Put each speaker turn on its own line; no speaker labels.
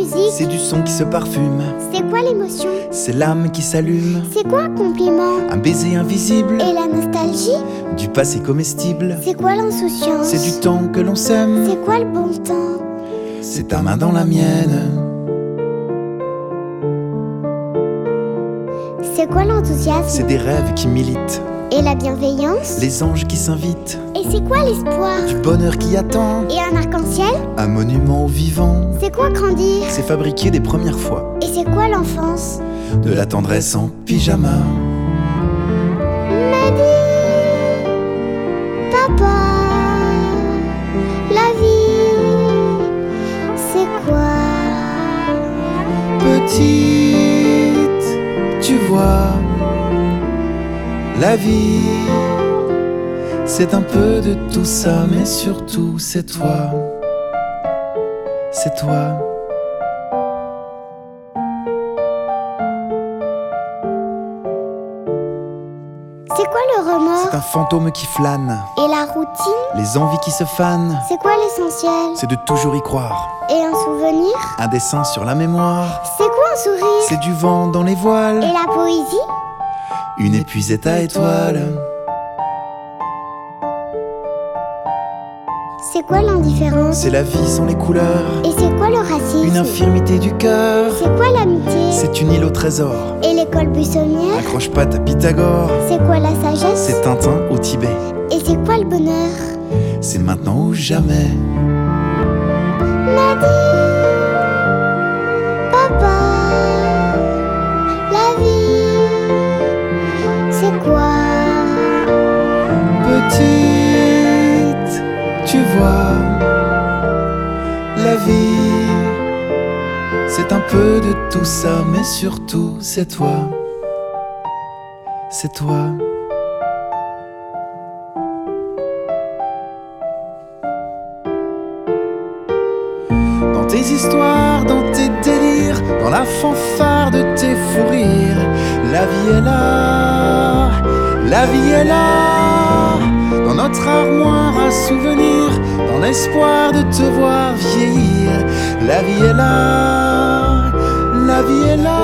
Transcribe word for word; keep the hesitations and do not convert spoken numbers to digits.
musique?
C'est du son qui se parfume.
C'est quoi l'émotion?
C'est l'âme qui s'allume.
C'est quoi un compliment?
Un baiser invisible.
Et la nostalgie?
Du passé comestible.
C'est quoi l'insouciance?
C'est du temps que l'on sème.
C'est quoi le bon temps?
C'est ta main dans la mienne.
C'est quoi l'enthousiasme?
C'est des rêves qui militent.
Et la bienveillance?
Les anges qui s'invitent.
Et c'est quoi l'espoir?
Du bonheur qui attend.
Et un arc-en-ciel?
Un monument au vivant.
C'est quoi grandir?
C'est fabriquer des premières fois.
Et c'est quoi l'enfance?
De la tendresse en pyjama.
M'a dit, papa, la vie, c'est quoi?
Petite, tu vois, la vie, c'est un peu de tout ça, mais surtout c'est toi, c'est toi.
C'est quoi le remords?
C'est un fantôme qui flâne,
Et la routine?
les envies qui se fanent.
C'est quoi l'essentiel?
C'est de toujours y croire.
Et un souvenir?
Un dessin sur la mémoire.
C'est quoi un sourire?
C'est du vent dans les voiles.
Et la poésie?
Une épuisette à étoiles.
C'est quoi l'indifférence?
C'est la vie sans les couleurs.
Et c'est quoi le racisme?
Une infirmité du cœur.
C'est quoi l'amitié?
C'est une île au trésor.
Et l'école buissonnière?
Accroche pas ta Pythagore.
C'est quoi la sagesse?
C'est Tintin au Tibet.
Et c'est quoi le bonheur?
C'est maintenant ou jamais.
M'a dit, papa, la vie, c'est quoi?
Petite, tu vois, la vie, c'est un peu de tout ça, mais surtout c'est toi, c'est toi. Dans tes histoires, dans tes délires, dans la fanfare de tes fous rires, la vie est là, la vie est là, dans notre armoire à souvenirs, dans l'espoir de te voir vieillir. La vie est là, la vie est là.